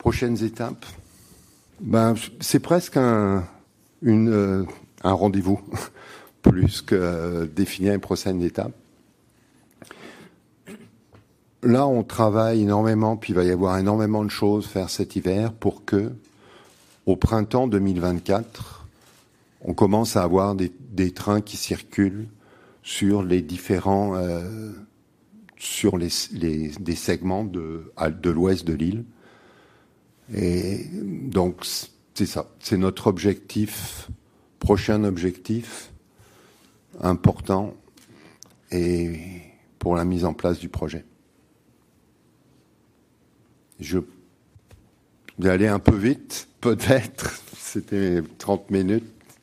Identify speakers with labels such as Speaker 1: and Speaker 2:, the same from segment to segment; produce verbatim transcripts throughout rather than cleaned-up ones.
Speaker 1: prochaines étapes, ben, c'est presque un, une, euh, un rendez-vous, plus que euh, définir une prochaine étape. Là, on travaille énormément, puis il va y avoir énormément de choses à faire cet hiver pour que, au printemps deux mille vingt-quatre, on commence à avoir des, des trains qui circulent sur les différents, euh, sur les, les, des segments de, de l'ouest de l'île. Et donc, c'est ça. C'est notre objectif, prochain objectif important, et pour la mise en place du projet. Je vais aller un peu vite, peut-être. C'était trente minutes.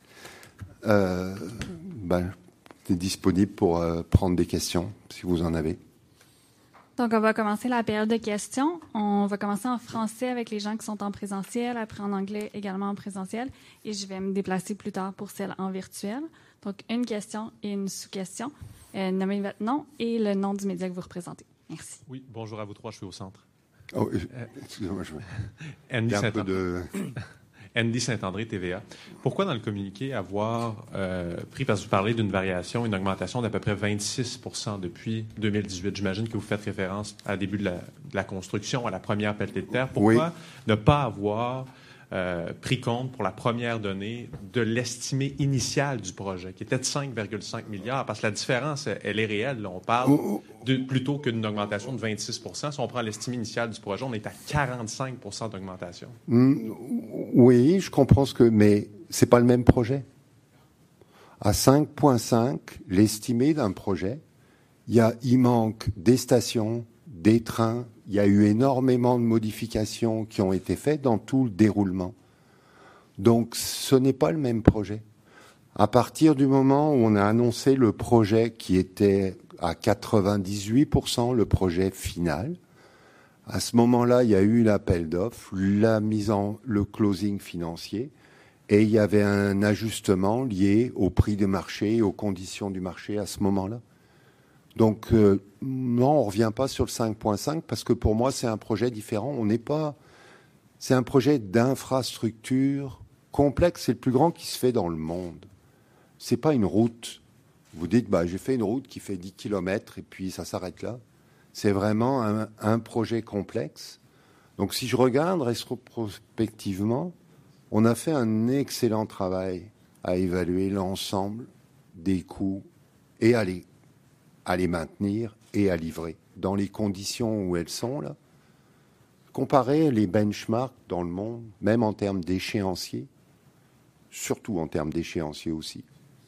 Speaker 1: Euh, ben, c'est disponible pour euh, prendre des questions, si vous en avez.
Speaker 2: Donc, on va commencer la période de questions. On va commencer en français avec les gens qui sont en présentiel, après en anglais également en présentiel, et je vais me déplacer plus tard pour celle en virtuel. Donc, une question et une sous-question. Euh, nommez votre nom et le nom du média que vous représentez. Merci.
Speaker 3: Oui, bonjour à vous trois, je suis au centre.
Speaker 1: Oh, excusez-moi, je
Speaker 3: Andy
Speaker 1: un peu de...
Speaker 3: Andy Saint-André, T V A. Pourquoi dans le communiqué avoir euh, pris, parce que vous parlez d'une variation, une augmentation d'à peu près vingt-six pour cent depuis deux mille dix-huit, j'imagine que vous faites référence à début de la, de la construction, à la première pelletée de terre. Pourquoi oui. ne pas avoir euh, pris compte pour la première donnée de l'estimé initial du projet, qui était de cinq virgule cinq milliards? Parce que la différence, elle est réelle. Là. On parle de, plutôt qu'une augmentation de vingt-six pour cent. Si on prend l'estimé initial du projet, on est à quarante-cinq pour cent d'augmentation.
Speaker 1: Mmh, oui, je comprends ce que... Mais c'est pas le même projet. À cinq virgule cinq, l'estimé d'un projet, il y a, il manque des stations, des trains. Il y a eu énormément de modifications qui ont été faites dans tout le déroulement. Donc, ce n'est pas le même projet. À partir du moment où on a annoncé le projet qui était à quatre-vingt-dix-huit pour cent, le projet final, à ce moment-là, il y a eu l'appel d'offres, la mise en, le closing financier, et il y avait un ajustement lié au prix du marché et aux conditions du marché à ce moment-là. Donc, euh, non, on ne revient pas sur le cinq virgule cinq parce que pour moi, c'est un projet différent. On n'est pas... C'est un projet d'infrastructure complexe. C'est le plus grand qui se fait dans le monde. Ce n'est pas une route. Vous dites, bah, j'ai fait une route qui fait dix kilomètres et puis ça s'arrête là. C'est vraiment un, un projet complexe. Donc, si je regarde rétrospectivement, on a fait un excellent travail à évaluer l'ensemble des coûts et à les à les maintenir et à livrer dans les conditions où elles sont là. Comparer les benchmarks dans le monde, même en termes d'échéanciers, surtout en termes d'échéanciers aussi,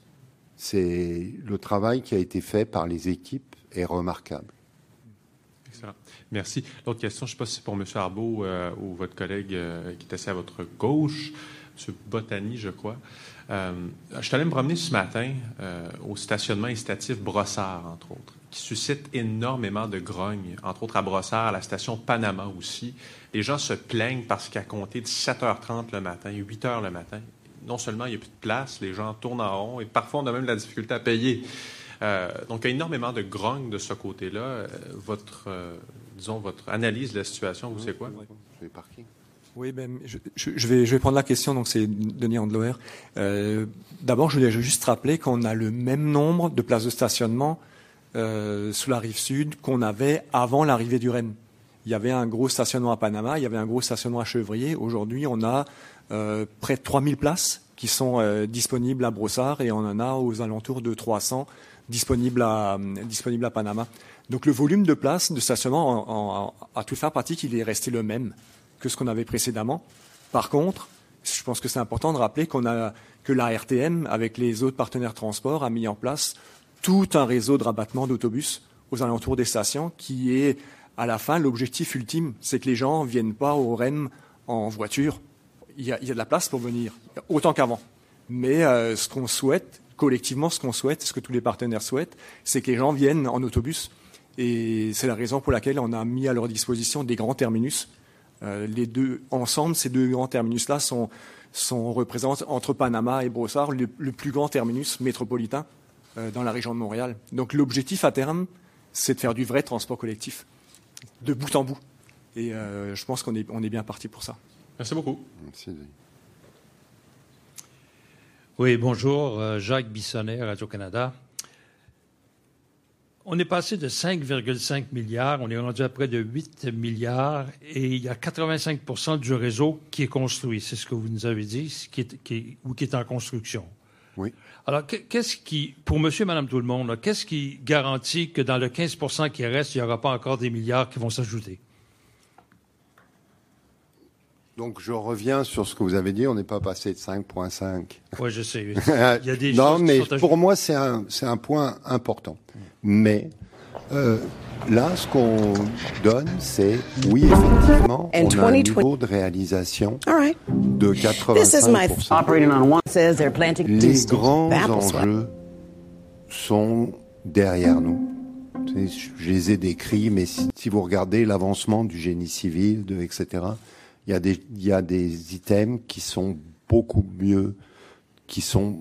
Speaker 1: c'est le travail qui a été fait par les équipes est remarquable.
Speaker 3: Excellent. Merci. L'autre question, je ne sais pas si c'est pour M. Arbeau euh, ou votre collègue euh, qui est assis à votre gauche, M. Botany, je crois. Euh, je suis allé me promener ce matin euh, au stationnement incitatif Brossard, entre autres, qui suscite énormément de grogne, entre autres à Brossard, à la station Panama aussi. Les gens se plaignent parce qu'à compter de sept heures trente le matin, huit heures le matin, non seulement il n'y a plus de place, les gens tournent en rond et parfois on a même la difficulté à payer. Euh, donc, il y a énormément de grogne de ce côté-là. Euh, votre, euh, disons, votre analyse de la situation, vous, c'est quoi?
Speaker 1: Les parkings.
Speaker 4: Oui, ben, je, je, vais, je vais prendre la question, donc c'est Denis Andloer. Euh, d'abord, je voulais juste rappeler qu'on a le même nombre de places de stationnement euh, sous la rive sud qu'on avait avant l'arrivée du R E M. Il y avait un gros stationnement à Panama, il y avait un gros stationnement à Chevrier. Aujourd'hui, on a euh, près de trois mille places qui sont euh, disponibles à Brossard et on en a aux alentours de trois cents disponibles à, disponibles à Panama. Donc le volume de places de stationnement, en, en, à toute faire pratique, il est resté le même que ce qu'on avait précédemment. Par contre, je pense que c'est important de rappeler qu'on a, que la R T M, avec les autres partenaires transport, a mis en place tout un réseau de rabattement d'autobus aux alentours des stations qui est, à la fin, l'objectif ultime. C'est que les gens ne viennent pas au R E M en voiture. Il y a, il y a de la place pour venir, autant qu'avant. Mais euh, ce qu'on souhaite, collectivement, ce qu'on souhaite, ce que tous les partenaires souhaitent, c'est que les gens viennent en autobus. Et c'est la raison pour laquelle on a mis à leur disposition des grands terminus. Euh, les deux, ensemble, ces deux grands terminus-là sont, sont, représentent, entre Panama et Brossard, le, le plus grand terminus métropolitain euh, dans la région de Montréal. Donc l'objectif à terme, c'est de faire du vrai transport collectif, de bout en bout. Et euh, je pense qu'on est, on est bien parti pour ça.
Speaker 3: Merci beaucoup.
Speaker 1: Merci.
Speaker 5: Oui, bonjour. Euh, Jacques Bissonnet, Radio-Canada. On est passé de cinq virgule cinq milliards, on est rendu à près de huit milliards et il y a quatre-vingt-cinq pour cent du réseau qui est construit. C'est ce que vous nous avez dit, qui est, qui est, ou qui est en construction.
Speaker 1: Oui.
Speaker 5: Alors, qu'est-ce qui, pour monsieur et madame tout le monde, là, qu'est-ce qui garantit que dans le quinze pour cent qui reste, il n'y aura pas encore des milliards qui vont s'ajouter?
Speaker 1: Donc, je reviens sur ce que vous avez dit. On n'est pas passé de cinq virgule cinq.
Speaker 5: Oui, je sais. Il y a des
Speaker 1: non,
Speaker 5: choses
Speaker 1: mais
Speaker 5: qui sont
Speaker 1: pour moi, c'est un, c'est un point important. Mais euh, là, ce qu'on donne, c'est, oui, effectivement,
Speaker 6: And
Speaker 1: on a un
Speaker 6: twenty
Speaker 1: niveau de réalisation
Speaker 6: All right.
Speaker 1: de
Speaker 6: This is
Speaker 1: quatre-vingt-cinq
Speaker 6: my
Speaker 1: pour cent.
Speaker 6: operating on one says they're planting
Speaker 1: Les
Speaker 6: two
Speaker 1: grands
Speaker 6: apple swap.
Speaker 1: enjeux sont derrière nous. Je les ai décrits, mais si, si vous regardez l'avancement du génie civil, de, et cetera, il y a des, il y a des items qui sont beaucoup mieux, qui sont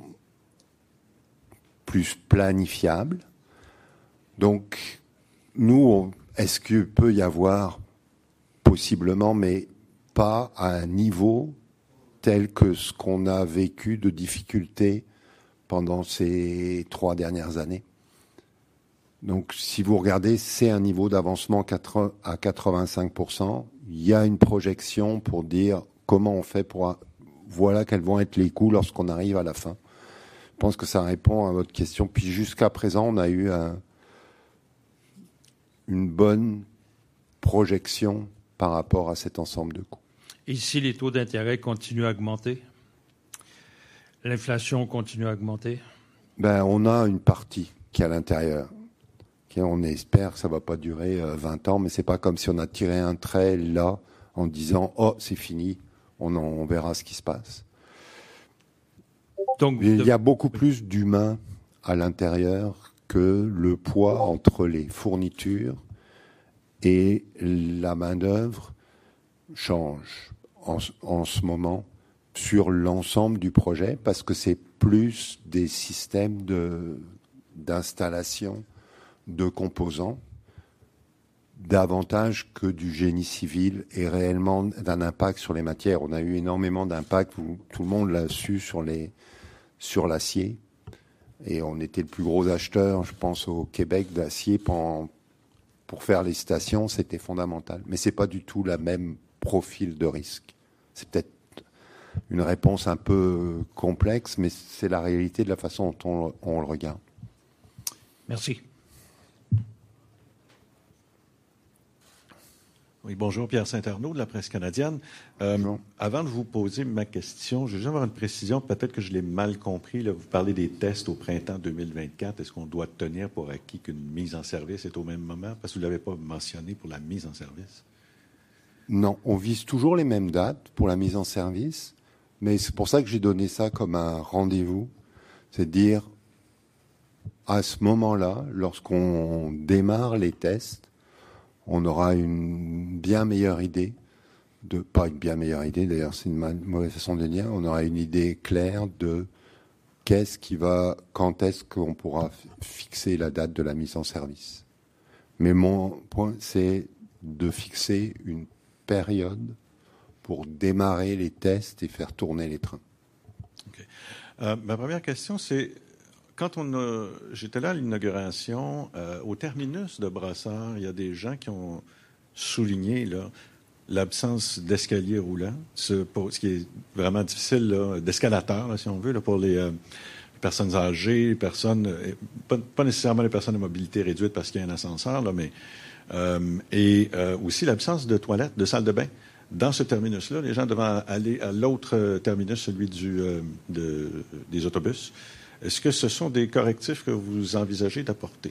Speaker 1: plus planifiables. Donc, nous, on, est-ce qu'il peut y avoir, possiblement, mais pas à un niveau tel que ce qu'on a vécu de difficultés pendant ces trois dernières années. Donc, si vous regardez, c'est un niveau d'avancement à quatre-vingt-cinq pour cent. Il y a une projection pour dire comment on fait pour... Voilà quels vont être les coûts lorsqu'on arrive à la fin. Je pense que ça répond à votre question. Puis jusqu'à présent, on a eu un, une bonne projection par rapport à cet ensemble de coûts.
Speaker 5: Et si les taux d'intérêt continuent à augmenter? L'inflation continue à augmenter?
Speaker 1: Ben, on a une partie qui est à l'intérieur. On espère que ça ne va pas durer vingt ans, mais c'est pas comme si on a tiré un trait là en disant « Oh, c'est fini, on, en, on verra ce qui se passe ». Donc, il y a beaucoup plus d'humains à l'intérieur que le poids entre les fournitures et la main-d'œuvre change en, en ce moment sur l'ensemble du projet parce que c'est plus des systèmes de, d'installation de composants, davantage que du génie civil et réellement d'un impact sur les matières. On a eu énormément d'impact, tout le monde l'a su, sur les, sur l'acier. Et on était le plus gros acheteur, je pense, au Québec d'acier pour, pour faire les stations, c'était fondamental. Mais c'est pas du tout la même profil de risque. C'est peut-être une réponse un peu complexe, mais c'est la réalité de la façon dont on, on le regarde.
Speaker 5: Merci.
Speaker 7: Oui, bonjour, Pierre Saint-Arnaud de la Presse canadienne. Euh, avant de vous poser ma question, je veux juste avoir une précision. Peut-être que je l'ai mal compris. Là. Vous parlez des tests au printemps deux mille vingt-quatre. Est-ce qu'on doit tenir pour acquis qu'une mise en service est au même moment? Parce que vous ne l'avez pas mentionné pour la mise en service.
Speaker 1: Non, on vise toujours les mêmes dates pour la mise en service. Mais c'est pour ça que j'ai donné ça comme un rendez-vous. C'est de dire, à ce moment-là, lorsqu'on démarre les tests, on aura une bien meilleure idée, de pas une bien meilleure idée, d'ailleurs c'est une mal, mauvaise façon de le dire, on aura une idée claire de qu'est-ce qui va, quand est-ce qu'on pourra fixer la date de la mise en service. Mais mon point, c'est de fixer une période pour démarrer les tests et faire tourner les trains.
Speaker 7: Okay. Euh, ma première question, c'est quand on a, j'étais là à l'inauguration, euh, au terminus de Brossard, il y a des gens qui ont souligné là, l'absence d'escalier roulant, ce, pour, ce qui est vraiment difficile, là, d'escalateur, là, si on veut, là, pour les, euh, les personnes âgées, les personnes, euh, pas, pas nécessairement les personnes à mobilité réduite parce qu'il y a un ascenseur, là, mais euh, et euh, aussi l'absence de toilettes, de salle de bain. Dans ce terminus-là, les gens devaient aller à l'autre terminus, celui du, euh, de, des autobus. Est-ce que ce sont des correctifs que vous envisagez d'apporter?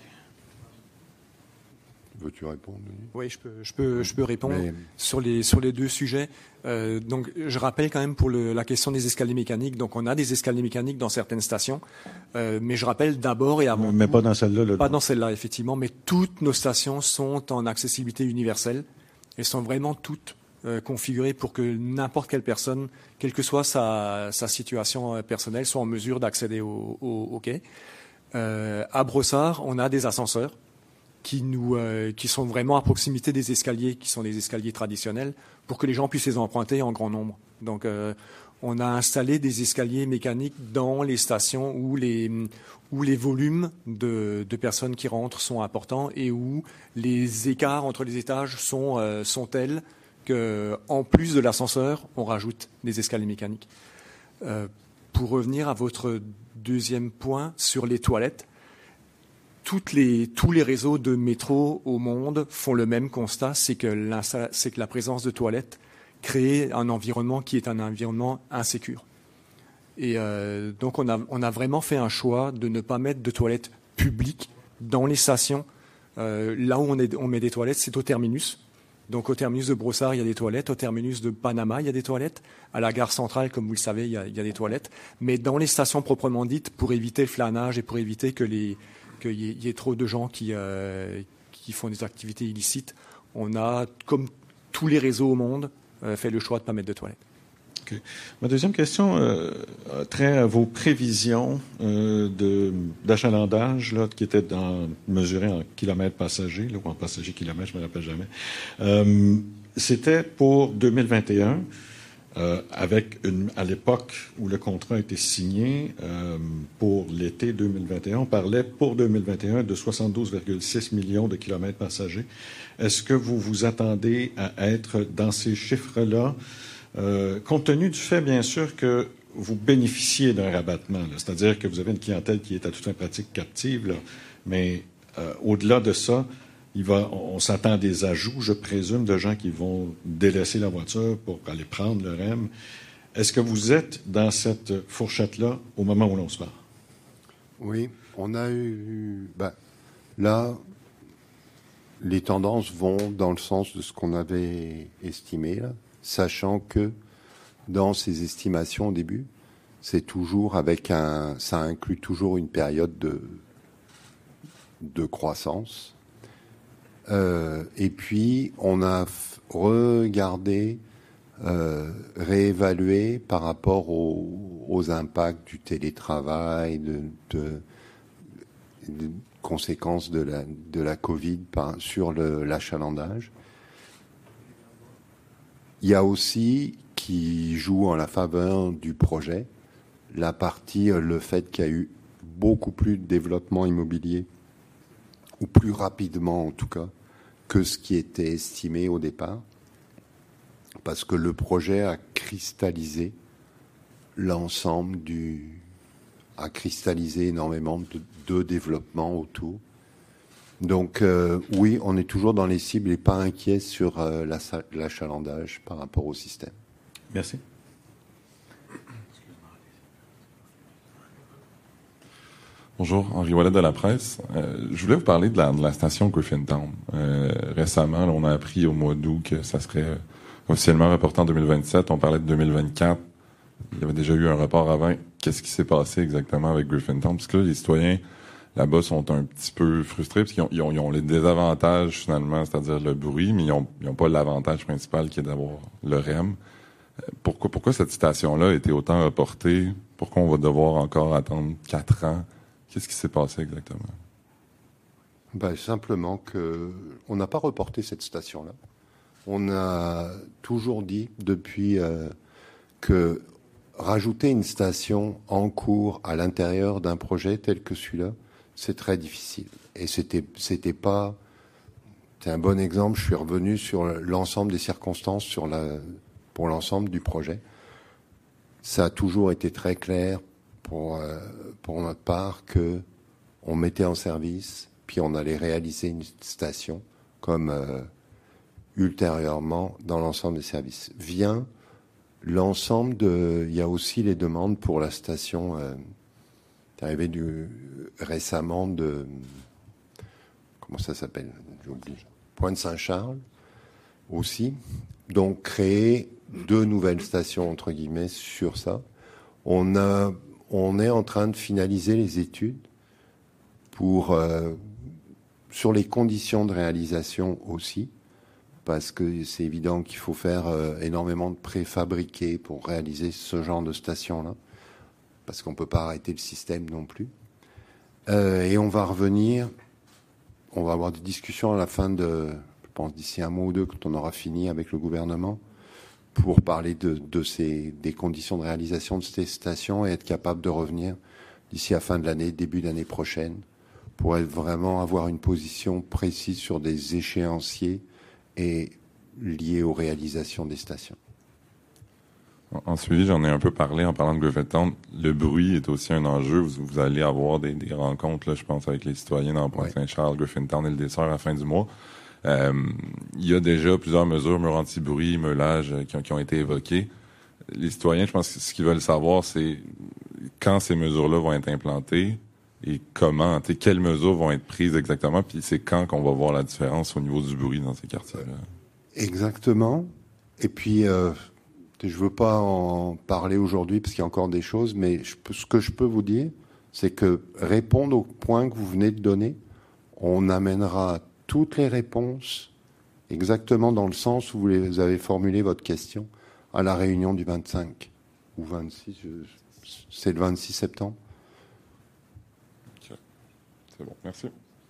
Speaker 1: Veux-tu répondre?
Speaker 4: Oui, je peux, je peux, je peux répondre
Speaker 1: Mais...
Speaker 4: sur les sur les deux sujets. Euh, donc, je rappelle quand même pour le, la question des escaliers mécaniques. Donc, on a des escaliers mécaniques dans certaines stations, euh, mais je rappelle d'abord et avant.
Speaker 7: Mais
Speaker 4: tout,
Speaker 7: pas dans celle-là. Là,
Speaker 4: pas dans celle-là, effectivement. Mais toutes nos stations sont en accessibilité universelle. Elles sont vraiment toutes euh, configurées pour que n'importe quelle personne, quelle que soit sa, sa situation personnelle, soit en mesure d'accéder au, au, au quai. Euh, à Brossard, on a des ascenseurs. qui, nous, euh, qui sont vraiment à proximité des escaliers, qui sont des escaliers traditionnels, pour que les gens puissent les emprunter en grand nombre. Donc, euh, on a installé des escaliers mécaniques dans les stations où les, où les volumes de, de personnes qui rentrent sont importants et où les écarts entre les étages sont, euh, sont tels qu'en plus de l'ascenseur, on rajoute des escaliers mécaniques. Euh, pour revenir à votre deuxième point sur les toilettes, toutes les, tous les réseaux de métro au monde font le même constat, c'est que, c'est que la présence de toilettes crée un environnement qui est un environnement insécure. Et euh, donc on a, on a vraiment fait un choix de ne pas mettre de toilettes publiques dans les stations. Euh, là où on, est, on met des toilettes, c'est au terminus. Donc au terminus de Brossard, il y a des toilettes. Au terminus de Panama, il y a des toilettes. À la gare centrale, comme vous le savez, il y a, il y a des toilettes. Mais dans les stations proprement dites, pour éviter le flânage et pour éviter que les, qu'il y ait, il y ait trop de gens qui, euh, qui font des activités illicites, on a, comme tous les réseaux au monde, euh, fait le choix de ne pas mettre de toilettes.
Speaker 7: Okay. Ma deuxième question euh, a trait à vos prévisions euh, de, d'achalandage, là, qui étaient dans, mesurées en kilomètres passagers, là, ou en passagers kilomètres, je ne me rappelle jamais. Euh, c'était pour deux mille vingt et un, euh, avec une, à l'époque où le contrat a été signé, euh, pour l'été deux mille vingt et un, on parlait pour deux mille vingt et un de soixante-douze virgule six millions de kilomètres passagers. Est-ce que vous vous attendez à être dans ces chiffres-là? Euh, compte tenu du fait, bien sûr, que vous bénéficiez d'un rabattement, là, c'est-à-dire que vous avez une clientèle qui est à toute une pratique captive, là, mais euh, au-delà de ça, il va, on, on s'attend à des ajouts, je présume, de gens qui vont délaisser la voiture pour aller prendre le R E M. Est-ce que vous êtes dans cette fourchette-là au moment où l'on se parle?
Speaker 1: Oui, on a eu... Ben, là, les tendances vont dans le sens de ce qu'on avait estimé, là. Sachant que dans ces estimations au début, c'est toujours avec un, ça inclut toujours une période de, de croissance. Euh, et puis, on a regardé, euh, réévalué par rapport aux, aux impacts du télétravail, de, de, de conséquences de la, de la Covid par, sur le, l'achalandage. Il y a aussi, qui joue en la faveur du projet, la partie, le fait qu'il y a eu beaucoup plus de développement immobilier, ou plus rapidement en tout cas, que ce qui était estimé au départ, parce que le projet a cristallisé l'ensemble du... a cristallisé énormément de, de développement autour. Donc euh, oui, on est toujours dans les cibles et pas inquiet sur euh, la, l'achalandage par rapport au système.
Speaker 7: Merci.
Speaker 6: Bonjour, Henri Ouellet de la presse. Euh, je voulais vous parler de la, de la station Griffintown. Euh, récemment, là, on a appris au mois d'août que ça serait officiellement reporté en deux mille vingt-sept. On parlait de deux mille vingt-quatre. Il y avait déjà eu un report avant. Qu'est-ce qui s'est passé exactement avec Griffintown? Parce que là, les citoyens là-bas sont un petit peu frustrés parce qu'ils ont, ils ont, ils ont les désavantages finalement, c'est-à-dire le bruit, mais ils n'ont ils ont pas l'avantage principal qui est d'avoir le R E M. Pourquoi, pourquoi cette station-là a été autant reportée? Pourquoi on va devoir encore attendre quatre ans? Qu'est-ce qui s'est passé exactement?
Speaker 1: Ben, simplement que on n'a pas reporté cette station-là. On a toujours dit depuis euh, que rajouter une station en cours à l'intérieur d'un projet tel que celui-là, c'est très difficile. Et c'était, c'était pas, c'est un bon exemple. Je suis revenu sur l'ensemble des circonstances, sur la, pour l'ensemble du projet. Ça a toujours été très clair pour, euh, pour notre part que on mettait en service, puis on allait réaliser une station comme euh, ultérieurement dans l'ensemble des services. Vient l'ensemble de, il y a aussi les demandes pour la station. Euh, C'est arrivé du, récemment de... Comment ça s'appelle? J'oublie. Pointe-Saint-Charles aussi. Donc, créer deux nouvelles stations, entre guillemets, sur ça. On, a, on est en train de finaliser les études pour, euh, sur les conditions de réalisation aussi, parce que c'est évident qu'il faut faire euh, énormément de préfabriqués pour réaliser ce genre de station-là, parce qu'on ne peut pas arrêter le système non plus. Euh, et on va revenir, on va avoir des discussions à la fin de, je pense d'ici un mois ou deux, quand on aura fini avec le gouvernement, pour parler de, de ces, des conditions de réalisation de ces stations et être capable de revenir d'ici à la fin de l'année, début d'année prochaine, pour être vraiment avoir une position précise sur des échéanciers et liés aux réalisations des stations.
Speaker 6: En suivi, j'en ai un peu parlé en parlant de Griffintown. Le bruit est aussi un enjeu. Vous, vous allez avoir des, des rencontres, là, je pense, avec les citoyens dans Pointe-Saint-Charles, Griffintown et le Dessert à la fin du mois. Euh, il y a déjà plusieurs mesures, murs anti-bruit, meulage, euh, qui, ont, qui ont été évoquées. Les citoyens, je pense que ce qu'ils veulent savoir, c'est quand ces mesures-là vont être implantées et comment, quelles mesures vont être prises exactement, puis c'est quand qu'on va voir la différence au niveau du bruit dans ces quartiers-là.
Speaker 1: Exactement. Et puis, euh, je veux pas en parler aujourd'hui parce qu'il y a encore des choses, mais je peux, ce que je peux vous dire, c'est que répondre aux points que vous venez de donner, on amènera toutes les réponses exactement dans le sens où vous les avez formulé votre question à la réunion du vingt-cinq ou vingt-six, je, c'est le vingt-six septembre.
Speaker 6: Okay. C'est bon, merci.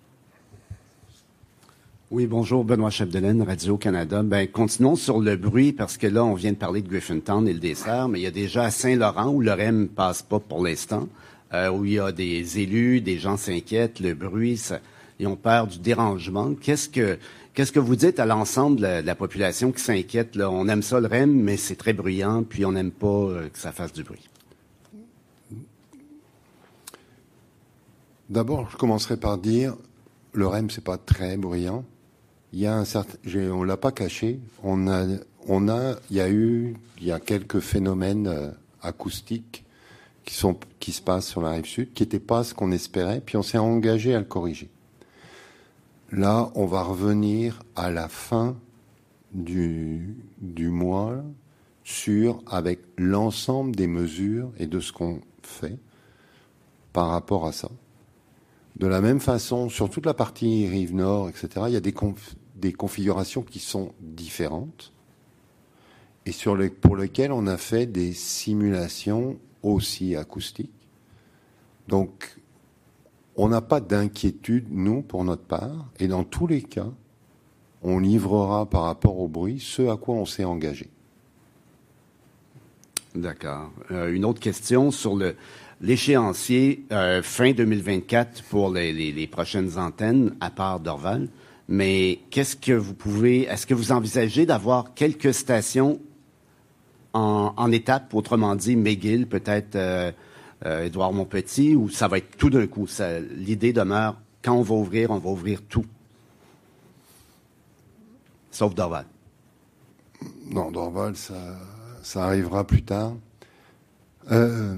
Speaker 8: Oui, bonjour, Benoît Chapdelaine, Radio-Canada. Ben, continuons sur le bruit, parce que là, on vient de parler de Griffintown et le dessert, mais il y a déjà à Saint-Laurent, où le R E M ne passe pas pour l'instant, euh, où il y a des élus, des gens s'inquiètent, le bruit, ça, ils ont peur du dérangement. Qu'est-ce que, qu'est-ce que vous dites à l'ensemble de la, de la population qui s'inquiète, là? On aime ça, le R E M, mais c'est très bruyant, puis on n'aime pas euh, que ça fasse du bruit.
Speaker 1: D'abord, je commencerai par dire, le R E M, c'est pas très bruyant. Il y a un certain, on l'a pas caché. On a, on a, il y a eu, il y a quelques phénomènes euh, acoustiques qui sont, qui se passent sur la rive sud, qui n'étaient pas ce qu'on espérait. Puis on s'est engagé à le corriger. Là, on va revenir à la fin du du mois sur avec l'ensemble des mesures et de ce qu'on fait par rapport à ça. De la même façon, sur toute la partie rive nord, et cetera, il y a des, conf- des configurations qui sont différentes et sur les, pour lesquelles on a fait des simulations aussi acoustiques. Donc, on n'a pas d'inquiétude, nous, pour notre part, et dans tous les cas, on livrera par rapport au bruit ce à quoi on s'est engagé.
Speaker 8: D'accord. Euh, une autre question sur le... L'échéancier euh, fin deux mille vingt-quatre pour les, les, les prochaines antennes, à part Dorval. Mais qu'est-ce que vous pouvez... Est-ce que vous envisagez d'avoir quelques stations en, en étape, autrement dit, McGill, peut-être euh, euh, Édouard-Montpetit, ou ça va être tout d'un coup? Ça, l'idée demeure, quand on va ouvrir, on va ouvrir tout. Sauf Dorval.
Speaker 1: Non, Dorval, ça, ça arrivera plus tard. Euh...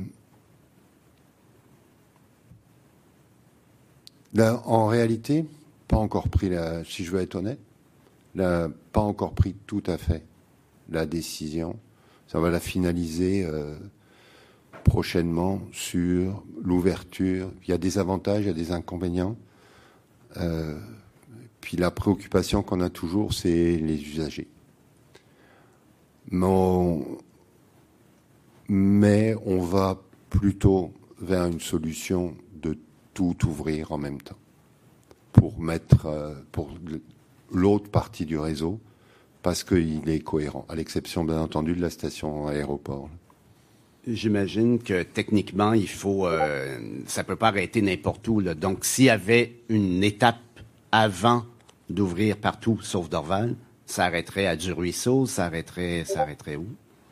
Speaker 1: Là, en réalité, pas encore pris la, si je veux être honnête, là, pas encore pris tout à fait la décision. Ça va la finaliser euh, prochainement sur l'ouverture. Il y a des avantages, il y a des inconvénients. Euh, puis la préoccupation qu'on a toujours, c'est les usagers. Mais on, mais on va plutôt vers une solution de tout ouvrir en même temps pour mettre euh, pour l'autre partie du réseau parce qu'il est cohérent, à l'exception bien entendu de la station aéroport.
Speaker 8: J'imagine que techniquement, il faut, euh, ça peut pas arrêter n'importe où, là. Donc, s'il y avait une étape avant d'ouvrir partout, sauf Dorval, ça arrêterait à Du-Ruisseau, ça arrêterait, ça arrêterait où?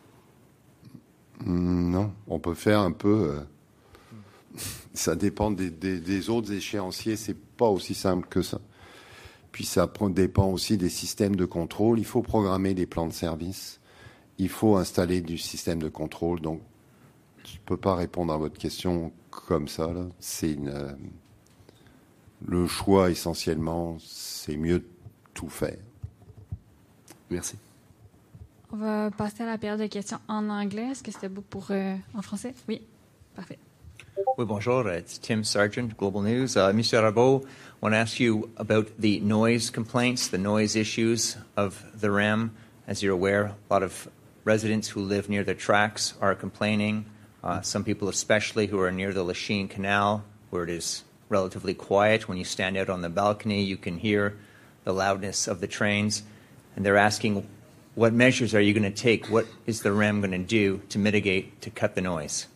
Speaker 1: Non, on peut faire un peu. Euh, ça dépend des, des, des autres échéanciers, c'est pas aussi simple que ça. Puis ça dépend aussi des systèmes de contrôle. Il faut programmer des plans de service. Il faut installer du système de contrôle. Donc, je peux pas répondre à votre question comme ça, là. C'est une, euh, le choix essentiellement, c'est mieux de tout faire.
Speaker 8: Merci.
Speaker 2: On va passer à la période de questions en anglais. Est-ce que c'était beau pour euh, en français? Oui, parfait.
Speaker 9: Oui, bonjour. It's Tim Sargent, Global News. Uh, Mister Arbeau, I want to ask you about the noise complaints, the noise issues of the R E M. As you're aware, a lot of residents who live near the tracks are complaining. Uh, some people especially who are near the Lachine Canal, where it is relatively quiet. When you stand out on the balcony, you can hear the loudness of the trains. And they're asking, what measures are you going to take? What is the R E M going to do to mitigate, to cut the noise?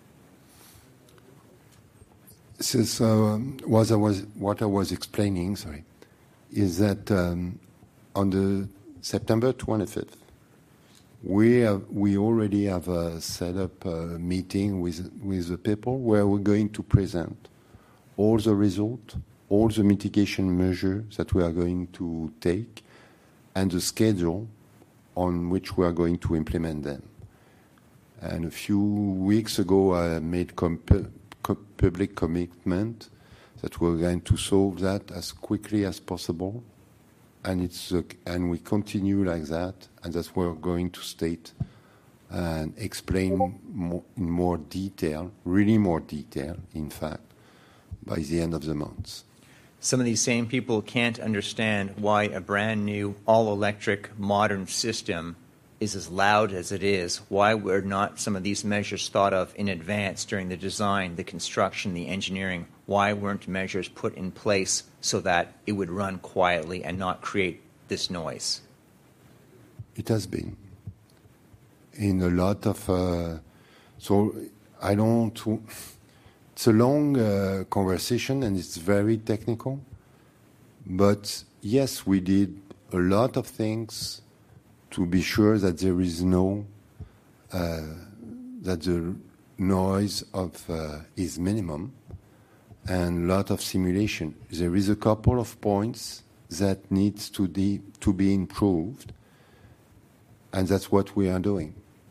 Speaker 1: So, um, what I was what I was explaining, sorry, is that um, on the September twenty-fifth, we have, we already have uh, set up a meeting with with the people where we're going to present all the results, all the mitigation measures that we are going to take, and the schedule on which we are going to implement them. And a few weeks ago, I made comp- public commitment that we're going to solve that as quickly as possible, and it's uh, and we continue like that, and that's what we're going to state and explain more, in more detail, really more detail, in fact, by the end of the month.
Speaker 9: Some of these same people can't understand why a brand new, all-electric, modern system is as loud as it is. Why were not some of these measures thought of in advance during the design, the construction, the engineering? Why weren't measures put in place so that it would run quietly and not create this noise?
Speaker 1: It has been in a lot of. Uh, so I don't. It's a long uh, conversation and it's very technical. But yes, we did a lot of things to be sure that there is no, uh, that the noise of uh, is minimum, and a lot of simulation. There is a couple of points that needs to be, to be improved, and that's what we are doing.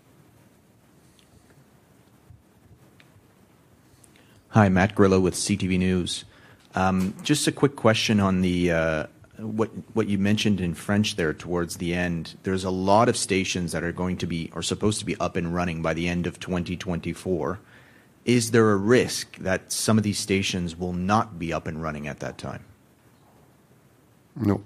Speaker 10: Hi, Matt Grillo with C T V News. Um, just a quick question on the uh, what what you mentioned in French there towards the end. There's a lot of stations that are going to be or supposed to be up and running by the end of twenty twenty-four. Is there a risk that some of these stations will not be up and running at that time?
Speaker 1: No.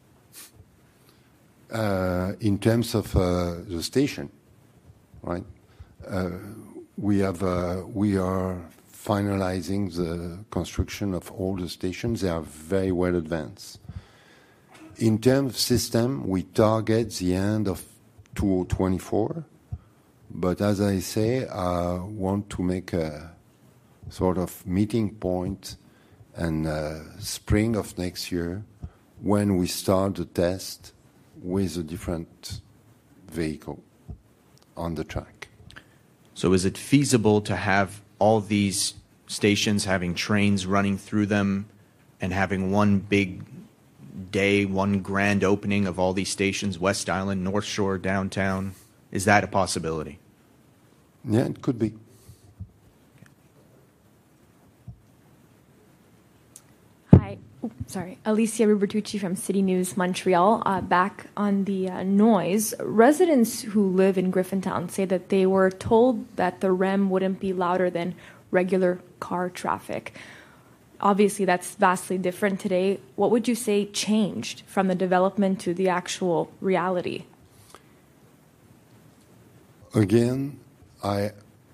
Speaker 1: Uh, in terms of uh, the station, right? Uh, we have uh, we are finalizing the construction of all the stations. They are very well advanced. In terms of system, we target the end of two thousand twenty-four, but as I say, I want to make a sort of meeting point and uh, spring of next year when we start the test with a different vehicle on the track.
Speaker 10: So is it feasible to have all these stations having trains running through them and having one big day, one grand opening of all these stations, West Island, North Shore, downtown? Is that a possibility?
Speaker 1: Yeah, it could be.
Speaker 11: Hi, Oops, sorry, Alicia Rubertucci from City News Montreal. Uh, back on the uh, noise, residents who live in Griffintown say that they were told that the R E M wouldn't be louder than regular car traffic. Obviously, that's vastly different today. What would you say changed from the development to the actual reality?
Speaker 1: Again, I.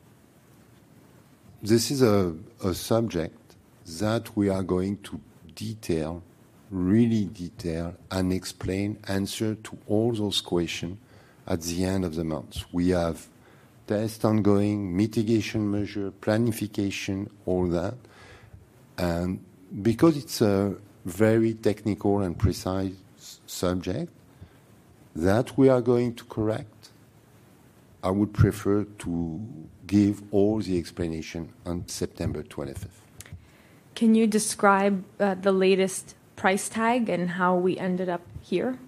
Speaker 1: This is a, a subject that we are going to detail, really detail, and explain, answer to all those questions at the end of the month. We have test ongoing, mitigation measure, planification, all that. And because it's a very technical and precise subject that we are going to correct, I would prefer to give all the explanation on September twenty-fifth.
Speaker 11: Can you describe uh, the latest price tag and how we ended up here?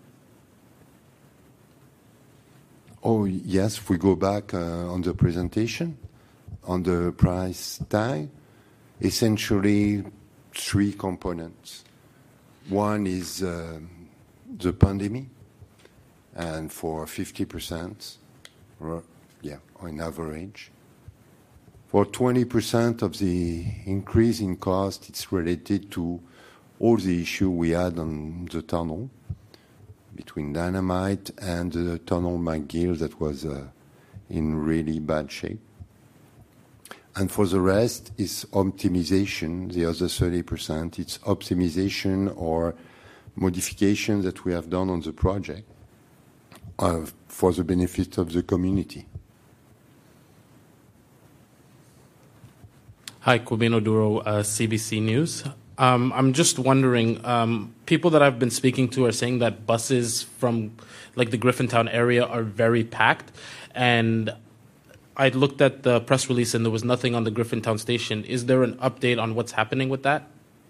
Speaker 1: Oh, yes, if we go back uh, on the presentation, on the price tag, essentially three components. One is uh, the pandemic, and for fifty percent, yeah, on average. For twenty percent of the increase in cost, it's related to all the issue we had on the tunnel, between Dynamite and the tunnel McGill that was uh, in really bad shape. And for the rest, it's optimization. The other thirty percent, it's optimization or modification that we have done on the project uh, for the benefit of the community.
Speaker 12: Hi, Quibino Duro, uh, C B C News. Um, I'm just wondering, um, people that I've been speaking to are saying that buses from like the Griffintown area are very packed, and I looked at the press release and there was nothing on the Griffintown station. Is there an update on what's happening with that?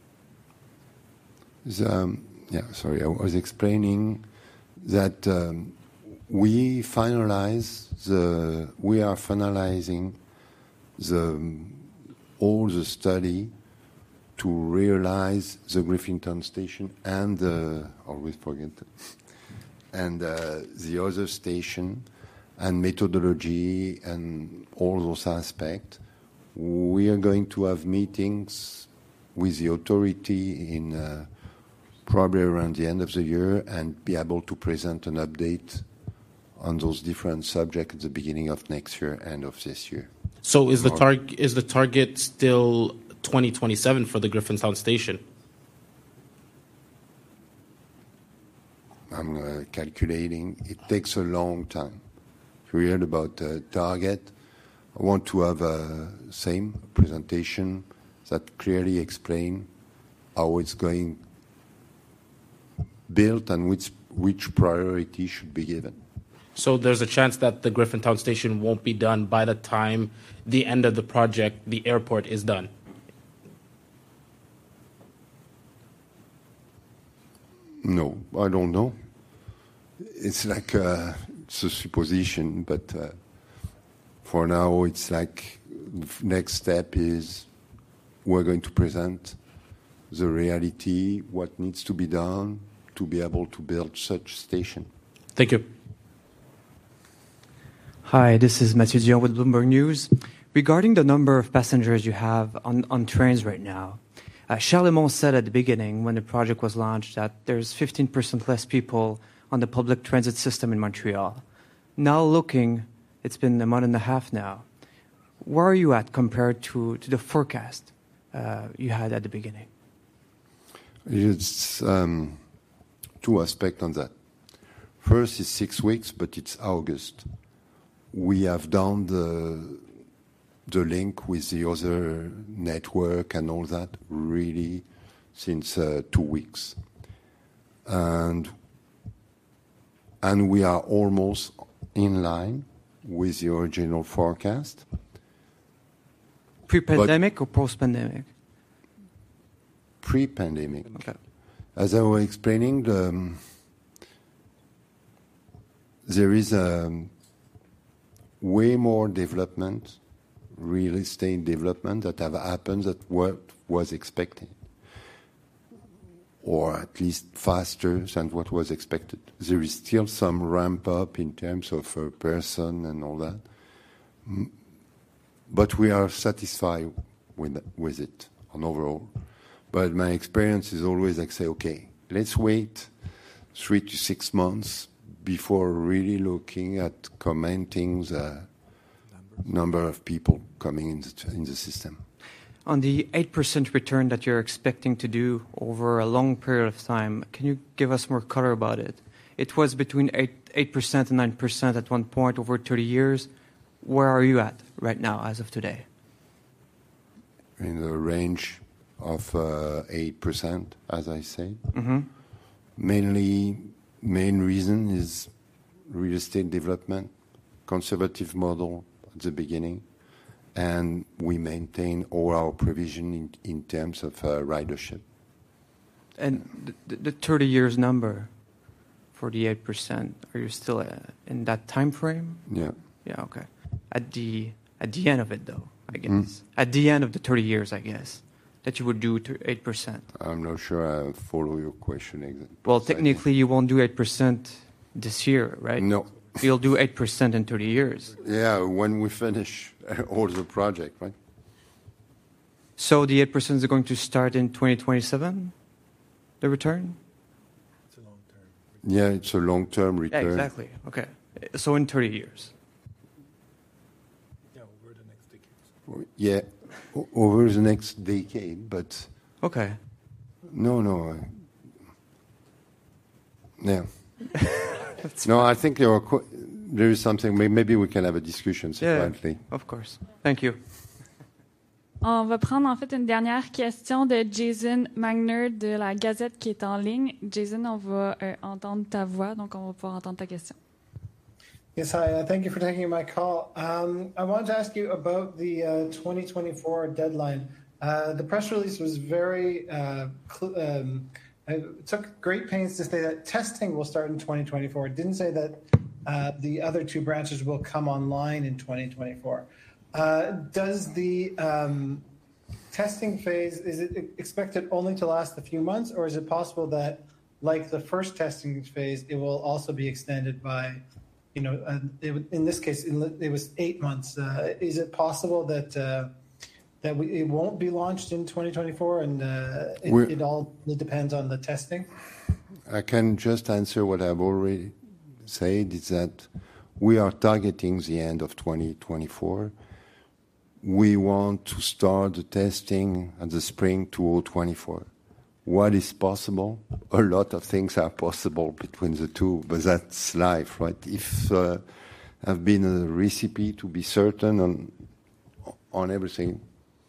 Speaker 1: The, um, yeah, sorry, I was explaining that um, we finalize the, we are finalizing the all the study to realize the Griffintown station and the, always forget, and uh, the other station and methodology and all those aspects. We are going to have meetings with the authority in uh, probably around the end of the year and be able to present an update on those different subjects at the beginning of next year, end of this year.
Speaker 12: So is the target is the target still twenty twenty-seven for the Griffintown station?
Speaker 1: I'm uh, calculating. It takes a long time. You heard about the target. I want to have a same presentation that clearly explain how it's going built and which which priority should be given.
Speaker 12: So there's a chance that the Griffintown station won't be done by the time the end of the project, the airport, is done.
Speaker 1: No, I don't know. It's like uh, it's a supposition, but uh, for now, it's like the next step is we're going to present the reality, what needs to be done to be able to build such station.
Speaker 12: Thank you.
Speaker 13: Hi, this is Mathieu Dion with Bloomberg News. Regarding the number of passengers you have on, on trains right now, uh, Charlemont said at the beginning when the project was launched that there's fifteen percent less people on the public transit system in Montreal. Now looking, it's been a month and a half now. Where are you at compared to, to the forecast uh, you had at the beginning?
Speaker 1: It's um, two aspects on that. First is six weeks, but it's August. We have done the the link with the other network and all that really since uh, two weeks, and and we are almost in line with the original forecast.
Speaker 13: Pre-pandemic but or post-pandemic?
Speaker 1: Pre-pandemic.
Speaker 13: Okay.
Speaker 1: As I was explaining, the, um, there is a way more development, real estate development that have happened than what was expected, or at least faster than what was expected. There is still some ramp up in terms of uh, person and all that, but we are satisfied with with it on overall. But my experience is always like say, okay, let's wait three to six months before really looking at commenting the number of people coming in the, in the system.
Speaker 13: On the eight percent return that you're expecting to do over a long period of time, can you give us more color about it? It was between eight percent and nine percent at one point over thirty years. Where are you at right now as of today?
Speaker 1: In the range of uh, eight percent, as I said.
Speaker 13: Mm-hmm.
Speaker 1: Mainly, main reason is real estate development, conservative model at the beginning, and we maintain all our provision in, in terms of uh, ridership.
Speaker 13: And the, the thirty years number for the eight percent, are you still uh, in that time frame?
Speaker 1: Yeah.
Speaker 13: Yeah, okay. At the at the end of it, though, I guess.
Speaker 1: Mm.
Speaker 13: At the end of the thirty years, I guess, that you would do eight percent.
Speaker 1: I'm not sure I follow your question exactly.
Speaker 13: Well, technically, you won't do eight percent this year, right?
Speaker 1: No.
Speaker 13: You'll do eight percent in thirty years.
Speaker 1: Yeah, when we finish all the project, right?
Speaker 13: So the eight percent is going to start in twenty twenty-seven, the return?
Speaker 1: It's a long-term return. Yeah, it's a long-term return.
Speaker 13: Yeah, exactly. Okay. So in thirty years.
Speaker 14: Yeah, over the next decade.
Speaker 1: Yeah, o- over the next decade, but
Speaker 13: Okay.
Speaker 1: no, no, uh, yeah. No, I think there are qu- there is something. may- Maybe we can have a discussion
Speaker 13: Yeah,
Speaker 1: separately.
Speaker 13: of course. Thank you.
Speaker 2: On va prendre en fait une dernière question de Jason Magner de la Gazette qui est en ligne. Jason, on va euh, entendre ta voix, donc on va pouvoir entendre ta question.
Speaker 14: Yes, hi. Uh, thank you for taking my call. Um, I wanted to ask you about the uh, twenty twenty-four deadline. Uh, the press release was very, uh, cl- um, it took great pains to say that testing will start in twenty twenty-four. It didn't say that uh, the other two branches will come online in twenty twenty-four. Uh, does the um, testing phase, is it expected only to last a few months, or is it possible that, like the first testing phase, it will also be extended by, you know, uh, it, in this case, it was eight months. Uh, is it possible that uh, that we, it won't be launched in twenty twenty-four, and uh, it, it all depends on the testing?
Speaker 1: I can just answer what I've already said, is that we are targeting the end of twenty twenty-four. We want to start the testing at the spring twenty twenty-four. What is possible? A lot of things are possible between the two, but that's life, right? If uh, I've been a recipe to be certain on on everything.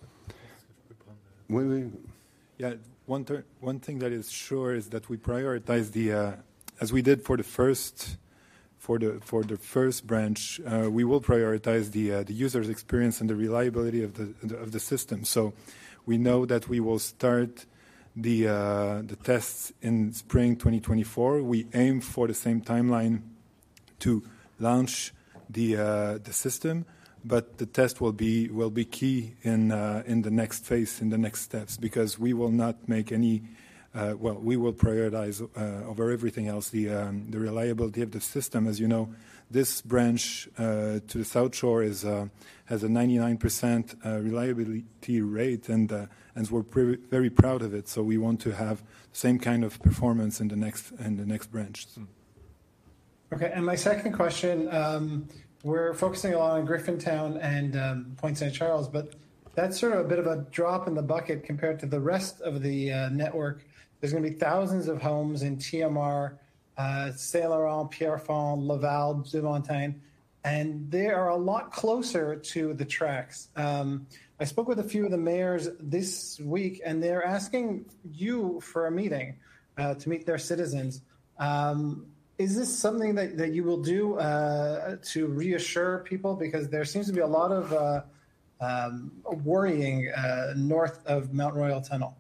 Speaker 1: Oui, oui.
Speaker 15: Yeah, one ter- one thing that is sure is that we prioritize the, uh, as we did for the first, for the for the first branch, uh, we will prioritize the uh, the user's experience and the reliability of the of the system. So, we know that we will start the uh, the tests in spring twenty twenty-four. We aim for the same timeline to launch the uh, the system, but the test will be will be key in uh, in the next phase, in the next steps, because we will not make any. Uh, well, we will prioritize uh, over everything else the um, the reliability of the system. As you know, this branch uh, to the South Shore is uh, has a ninety-nine percent uh, reliability rate, and uh, and we're pre- very proud of it. So we want to have the same kind of performance in the next in the next branch.
Speaker 14: Okay, and my second question, um, we're focusing a lot on Griffintown and um, Point Saint Charles, but that's sort of a bit of a drop in the bucket compared to the rest of the uh, network. There's going to be thousands of homes in T M R, uh, Saint-Laurent, Pierrefonds, Laval, Dumontagne, and they are a lot closer to the tracks. Um, I spoke with a few of the mayors this week, and they're asking you for a meeting uh, to meet their citizens. Um, is this something that, that you will do uh, to reassure people? Because there seems to be a lot of uh, um, worrying uh, north of Mount Royal Tunnel.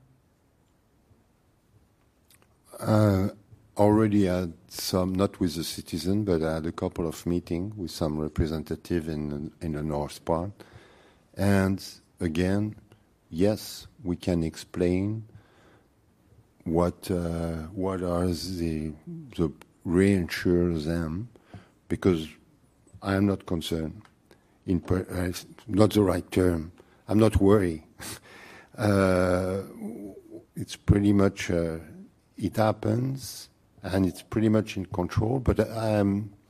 Speaker 1: Uh, already had some, not with the citizen, but I had a couple of meetings with some representative in in the north part. And again, yes, we can explain what uh, what are the the reinsure them, because I am not concerned. In per, uh, not the right term. I'm not worried. uh, it's pretty much. Uh, It happens, and it's pretty much in control. But I'm